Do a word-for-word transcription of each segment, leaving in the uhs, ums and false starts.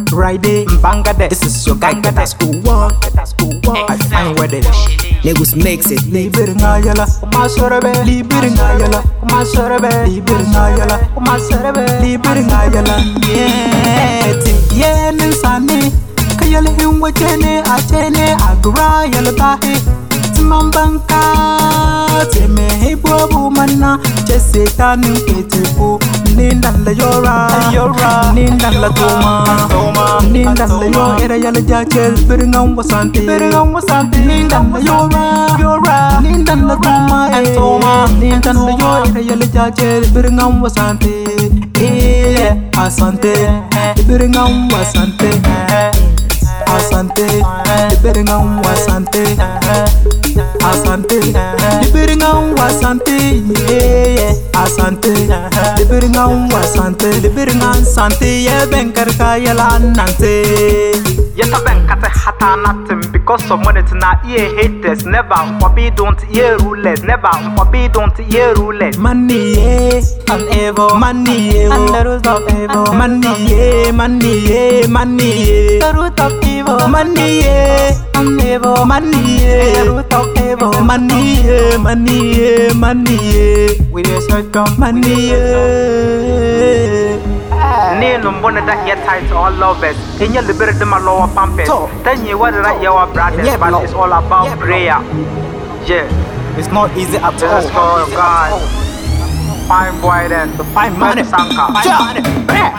Friday, Bangladesh. This is your guy that school one. I find where they Lagos makes it. Liber ngayala, kuma sorbe. Liber ngayala, kuma sorbe. Liber ngayala, kuma sorbe. Liber ngayala. Yeah, yeah, ninsani. Kayale himwa chene, achene, agra yala bahe. Timambanka, teme hebo mana. Chese tanu ketipo. Nindan la yora, yora. Nindan la toma, toma. Nindan la yo era yala jachel. Beringam wasante, beringam wasante. Nindan la yora, yora. Nindan la toma, toma. Nindan la yo era yala jachel. Beringam wasante, eh, asante. Beringam wasante, asante. Beringam wasante, asante. Beringam wasante, yeah, asante. Beringam wasante, beringam sante. Yeah, benkar kaya la nante. Yes, I been cut a hat on nothing because of money to not ear haters. Never for be don't ear rulers. Never for be don't ear rulers. Money, yeah, and ever. Money, yeah, and the root of evil. Money, yeah, money, yeah, money, yeah, the root of evil. Money, yeah, and ever. Money, yeah, the root of evil. Money, yeah, money, yeah, money, yeah. We just heard from money, yeah. Nino mbona that here tight all lovers. In your liberty my lower pampers. Then you what right your brothers, Yeah, but bro. it's all about Yeah, bro. prayer. Yeah, It's not easy at all. let's go, God. Fine boy then. To find money. Sanka. Find money.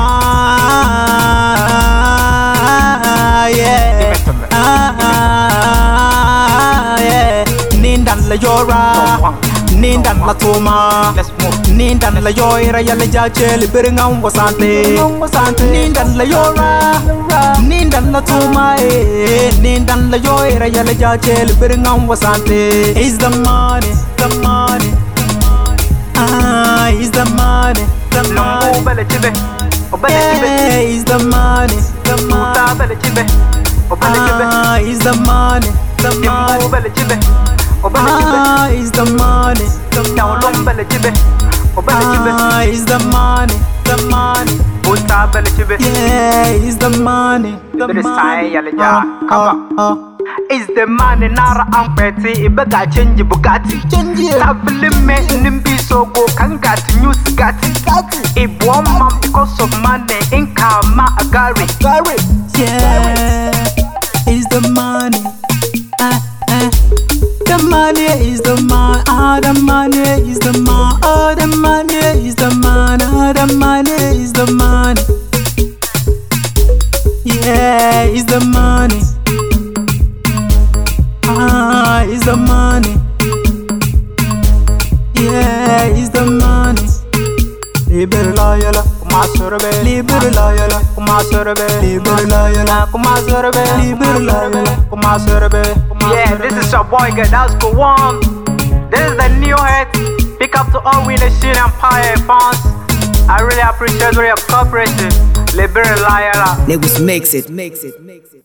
Ah, yeah. Ah, yeah. Nindan la yora. Nindan la toma. Let's move. Nindan la yora yala jachel. Beringam wasante. Nindan la yora. Nindan la toma. eh. Nindan la yora yala jachel. Beringam wasante. It's the money, the money. Ah, it's the money, the Lumbu money. bele chibe. Obele chibe. Yeah, it's the money, the Uta money. bele chibe. Obele chibe. Ah, it's the money, the Timbu money. bele chibe. Obele chibe. Ah, it's the money, the Down money. long bele chibe. Obele chibe. Ah, it's the money, the money. Uta bele chibe. Yeah, it's the money, the Bele sai money. yale ja. Come on. Ah, Is the money nara ampeti ibega change Bugatti. change it. Tabli me nimbi so go kangati news gati. It one man because of money in kama agari. Gary. Yeah, it's the money. Ah, ah. The money is the money. Ah, the money is the money. Oh, the money is the money. Oh, the money is the money. Yeah, it's the money. Ah, it's the money. Yeah, it's the money. Liber loyala, kuma sorbe. Liber loyala, kuma sorbe. Liber loyala, kuma sorbe. Liber loyala, kuma sorbe. Yeah, this is your boy Gadasco One. This is the new hit. Pick up to all Winner Sheen Empire fans. I really appreciate your cooperation. Liberal Liara. Lagos makes it. Makes it. Makes it.